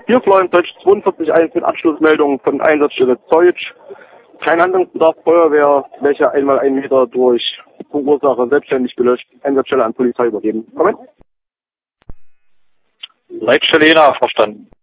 Hier Florian Deutsch 42.1 mit Abschlussmeldung von Einsatzstelle Zeutsch. Kein Handlungsbedarf Feuerwehr, welche 1x1 Meter durch Verursacher selbstständig gelöscht. Einsatzstelle an Polizei übergeben. Moment. Leitstelle Jena, verstanden.